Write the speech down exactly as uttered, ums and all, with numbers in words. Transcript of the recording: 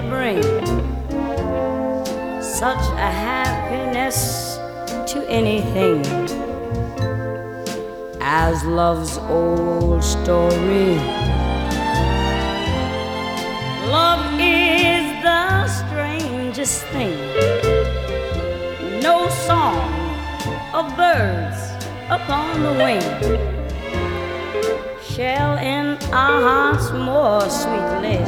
bring such a happiness to anything as love's old story. Love is the strangest thing. No song of birds upon the wing shall in our hearts more sweetly